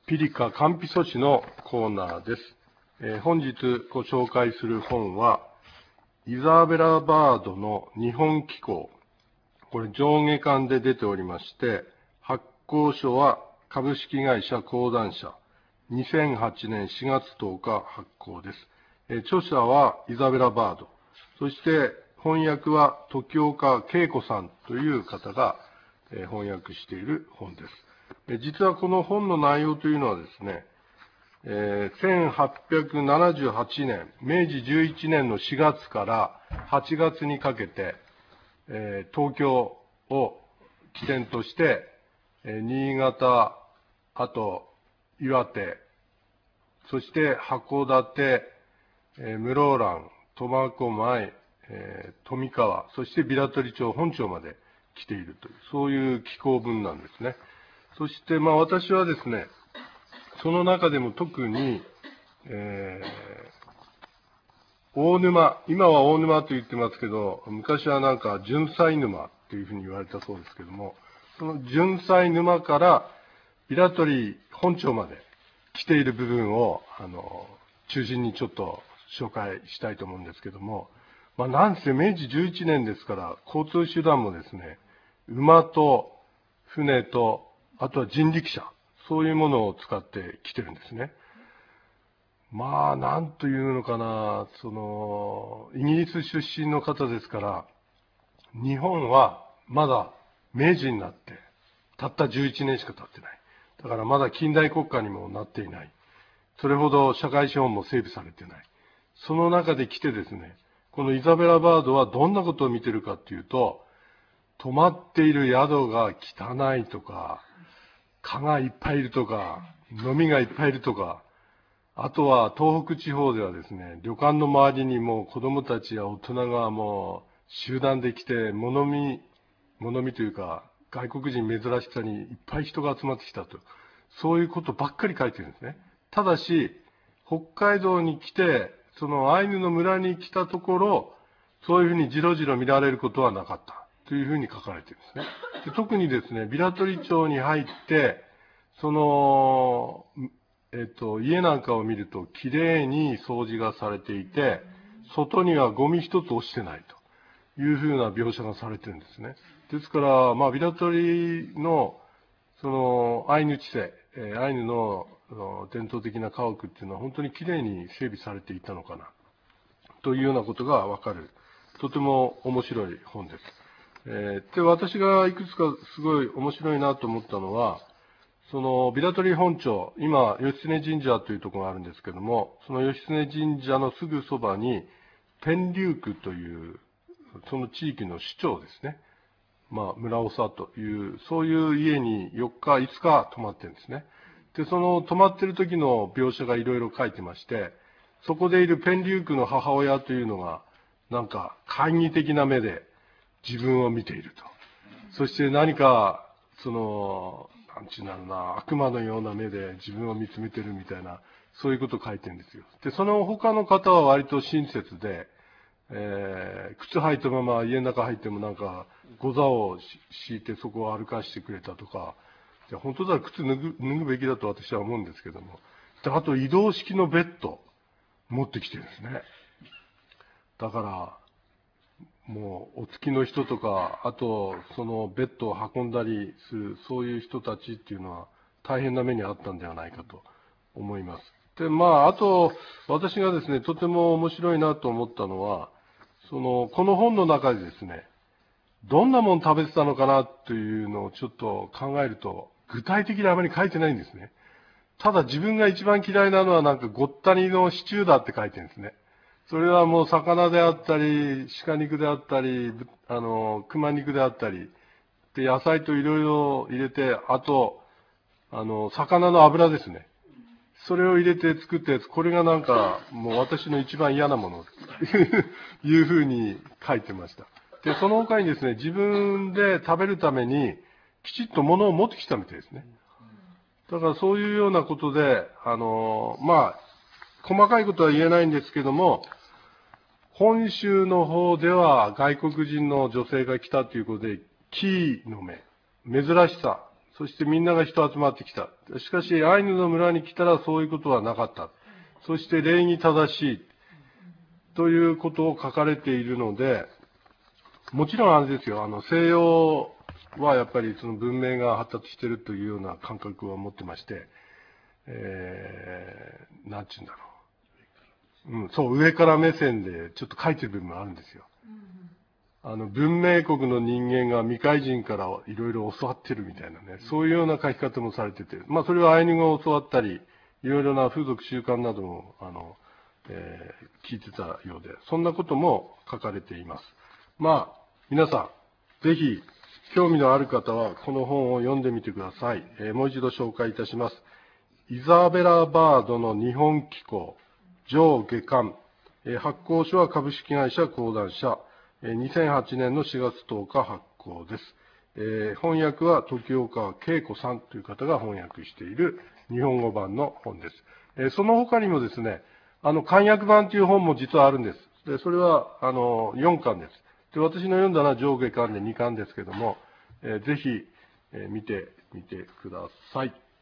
ピリカカンピソ市のコーナーです。本日ご紹介する本は、イザベラ・バードの日本紀行。これ上下巻で出ておりまして、発行書は株式会社講談社。2008年4月10日発行です。著者はイザベラ・バード。そして翻訳は時岡恵子さんという方が翻訳している本です。実はこの本の内容というのはですね、1878年、明治11年の4月から8月にかけて、東京を起点として、新潟、あと岩手、そして函館、室蘭、苫小牧、富川、そして平取町本町まで来ているという、そういう紀行文なんですね。そして、私はですね、その中でも特に、大沼、今は大沼と言ってますけど、昔はなんか、純菜沼というふうに言われたそうですけども、その純菜沼から平取本町まで来ている部分を、中心にちょっと紹介したいと思うんですけども、なんせ明治11年ですから、交通手段もですね、馬と船と、あとは人力車、そういうものを使って来てるんですね。なんというのかな、イギリス出身の方ですから、日本はまだ明治になって、たった11年しか経ってない。だからまだ近代国家にもなっていない。それほど社会資本も整備されていない。その中で来てですね、このイザベラ・バードはどんなことを見てるかっていうと、泊まっている宿が汚いとか、蚊がいっぱいいるとか、飲みがいっぱいいるとか、あとは東北地方ではですね、旅館の周りにもう子供たちや大人がもう集団で来て、物見というか、外国人珍しさにいっぱい人が集まってきたと。そういうことばっかり書いてるんですね。ただし、北海道に来て、そのアイヌの村に来たところ、そういうふうにじろじろ見られることはなかった。というふうに書かれてるんですね。で特にですね、平取町に入って、家なんかを見るときれいに掃除がされていて、外にはゴミ一つ落ちてないというふうな描写がされてるんですね。ですから、平取の、アイヌ地勢、アイヌの伝統的な家屋っていうのは本当にきれいに整備されていたのかな、というようなことがわかる、とても面白い本です。で、私がいくつかすごい面白いなと思ったのは、平取本町、今、義経神社というところがあるんですけども、その義経神社のすぐそばに、天竜区という、その地域の市長ですね。村長という、そういう家に4日、5日泊まってるんですね。で、その泊まってる時の描写がいろいろ書いてまして、そこでいる天竜区の母親というのが、なんか、懐疑的な目で自分を見ていると。そして何か、なんちゅうなるな、悪魔のような目で自分を見つめてるみたいな、そういうことを書いてるんですよ。で、その他の方は割と親切で、靴履いたまま家の中入ってもなんか、ゴザを敷いてそこを歩かしてくれたとか、じゃ本当だら靴脱ぐべきだと私は思うんですけども。で、あと移動式のベッド持ってきてるんですね。だから、もうお付きの人とか、あとそのベッドを運んだりする、そういう人たちっていうのは大変な目にあったんではないかと思います。で、あと、私がですね、とても面白いなと思ったのは、この本の中でですね、どんなもの食べてたのかなというのをちょっと考えると、具体的にあまり書いてないんですね。ただ自分が一番嫌いなのはなんかごったにのシチューだって書いてるんですね。それはもう魚であったり、鹿肉であったり、熊肉であったり、で、野菜といろいろ入れて、あと、魚の油ですね。それを入れて作ったやつ、これがなんか、もう私の一番嫌なもの、というふうに書いてました。で、その他にですね、自分で食べるために、きちっと物を持ってきたみたいですね。だからそういうようなことで、細かいことは言えないんですけども、本州の方では外国人の女性が来たということで、木の芽、珍しさ、 そしてみんなが人集まってきた。しかし、アイヌの村に来たらそういうことはなかった。そして礼儀正しい。ということを書かれているので、もちろんあれですよ、西洋はやっぱりその文明が発達しているというような感覚を持ってまして、なんて言うんだろう。そう、上から目線でちょっと書いてる部分があるんですよ。文明国の人間が未開人からいろいろ教わってるみたいなね、そういうような書き方もされてて、まあそれはアイヌ語を教わったり、いろいろな風俗習慣なども、聞いてたようで、そんなことも書かれています。まあ、皆さん、ぜひ、興味のある方は、この本を読んでみてください。もう一度紹介いたします。イザベラ・バードの日本紀行、上下巻。発行書は株式会社講談社。2008年の4月10日発行です。翻訳は時岡恵子さんという方が翻訳している日本語版の本です。その他にもですね、簡約版という本も実はあるんです。で、それは、4巻です。で、私の読んだのは上下巻で2巻ですけども、ぜひ、見てみてください。